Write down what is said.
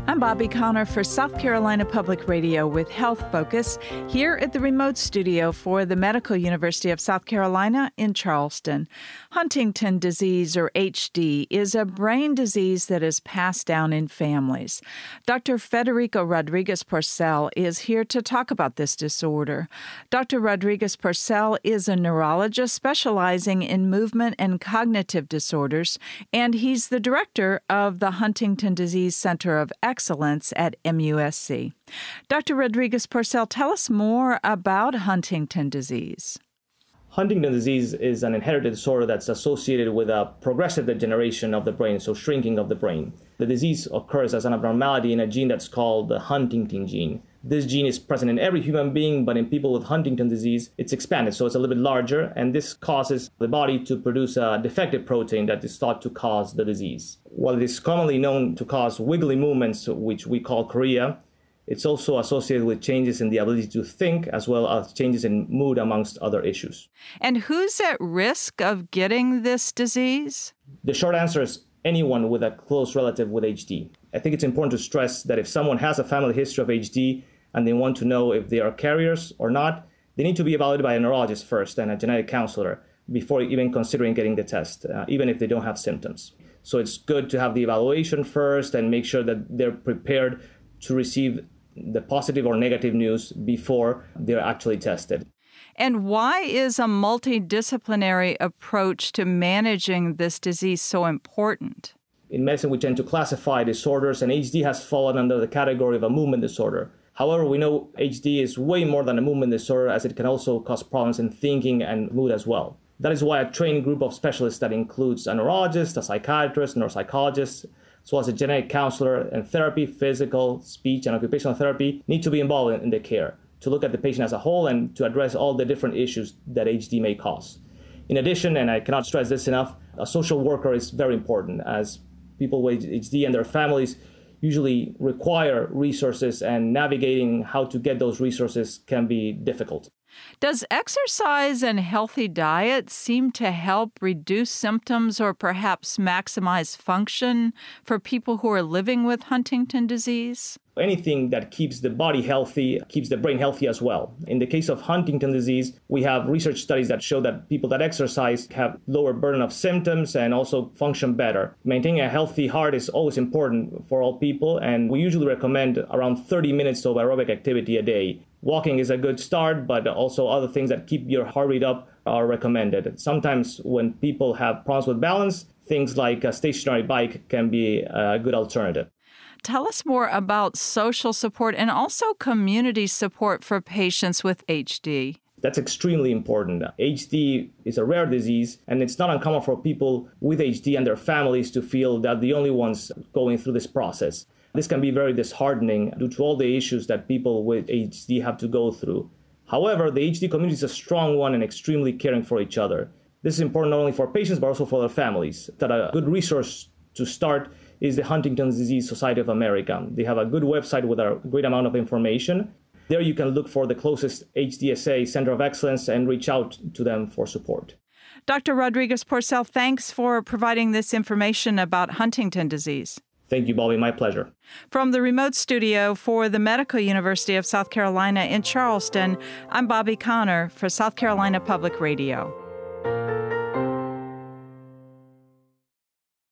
I'm Bobby Connor for South Carolina Public Radio with Health Focus here at the remote studio for the Medical University of South Carolina in Charleston. Huntington disease, or HD, is a brain disease that is passed down in families. Dr. Federico Rodriguez-Porcel is here to talk about this disorder. Dr. Rodriguez-Porcel is a neurologist specializing in movement and cognitive disorders, and he's the director of the Huntington Disease Center of Excellence at MUSC. Dr. Rodriguez-Porcel, tell us more about Huntington disease. Huntington disease is an inherited disorder that's associated with a progressive degeneration of the brain, so shrinking of the brain. The disease occurs as an abnormality in a gene that's called the Huntington gene. This gene is present in every human being, but in people with Huntington disease, it's expanded, so it's a little bit larger, and this causes the body to produce a defective protein that is thought to cause the disease. While it is commonly known to cause wiggly movements, which we call chorea, it's also associated with changes in the ability to think, as well as changes in mood, amongst other issues. And who's at risk of getting this disease? The short answer is anyone with a close relative with HD. I think it's important to stress that if someone has a family history of HD and they want to know if they are carriers or not, they need to be evaluated by a neurologist first and a genetic counselor before even considering getting the test, even if they don't have symptoms. So it's good to have the evaluation first and make sure that they're prepared to receive the positive or negative news before they're actually tested. And why is a multidisciplinary approach to managing this disease so important? In medicine, we tend to classify disorders, and HD has fallen under the category of a movement disorder. However, we know HD is way more than a movement disorder, as it can also cause problems in thinking and mood as well. That is why a trained group of specialists that includes a neurologist, a psychiatrist, neuropsychologist, as well as a genetic counselor and therapy, physical, speech, and occupational therapy need to be involved in the care to look at the patient as a whole and to address all the different issues that HD may cause. In addition, and I cannot stress this enough, a social worker is very important, as people with HD and their families usually require resources, and navigating how to get those resources can be difficult. Does exercise and healthy diet seem to help reduce symptoms or perhaps maximize function for people who are living with Huntington disease? Anything that keeps the body healthy keeps the brain healthy as well. In the case of Huntington disease, we have research studies that show that people that exercise have lower burden of symptoms and also function better. Maintaining a healthy heart is always important for all people, and we usually recommend around 30 minutes of aerobic activity a day. Walking is a good start, but also other things that keep your heart rate up are recommended. Sometimes when people have problems with balance, things like a stationary bike can be a good alternative. Tell us more about social support and also community support for patients with HD. That's extremely important. HD is a rare disease, and it's not uncommon for people with HD and their families to feel that the only ones going through this process. This can be very disheartening due to all the issues that people with HD have to go through. However, the HD community is a strong one and extremely caring for each other. This is important not only for patients, but also for their families. That a good resource to start is the Huntington's Disease Society of America. They have a good website with a great amount of information. There you can look for the closest HDSA Center of Excellence and reach out to them for support. Dr. Rodriguez-Porcel, thanks for providing this information about Huntington disease. Thank you, Bobby. My pleasure. From the remote studio for the Medical University of South Carolina in Charleston, I'm Bobby Connor for South Carolina Public Radio.